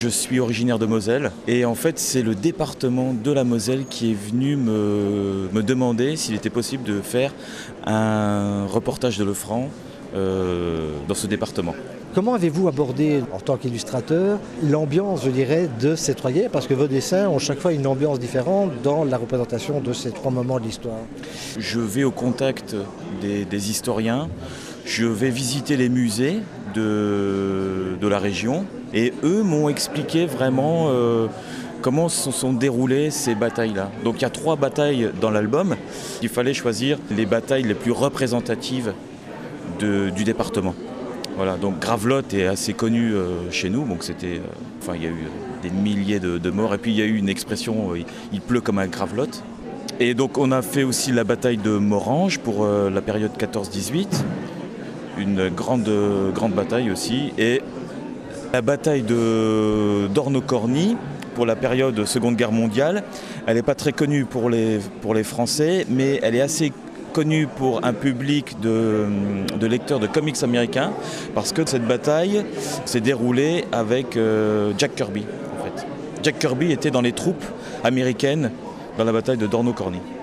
Je suis originaire de Moselle et en fait c'est le département de la Moselle qui est venu me demander s'il était possible de faire un reportage de Lefranc dans ce département. Comment avez-vous abordé, en tant qu'illustrateur, l'ambiance, je dirais, de ces trois guerres? Parce que vos dessins ont chaque fois une ambiance différente dans la représentation de ces trois moments de l'histoire. Je vais au contact des historiens, je vais visiter les musées de la région et eux m'ont expliqué vraiment comment se sont déroulées ces batailles-là. Donc il y a 3 batailles dans l'album, il fallait choisir les batailles les plus représentatives du département. Voilà, donc Gravelotte est assez connu chez nous, donc c'était, il y a eu des milliers de morts, et puis il y a eu une expression, il pleut comme un Gravelotte. Et donc on a fait aussi la bataille de Morhange pour la période 14-18, une grande bataille aussi, et la bataille d'Ornocorny pour la période Seconde Guerre mondiale. Elle n'est pas très connue pour les Français, mais elle est assez connue pour un public de lecteurs de comics américains, parce que cette bataille s'est déroulée avec Jack Kirby. En fait. Jack Kirby était dans les troupes américaines dans la bataille de d'Ornocorny.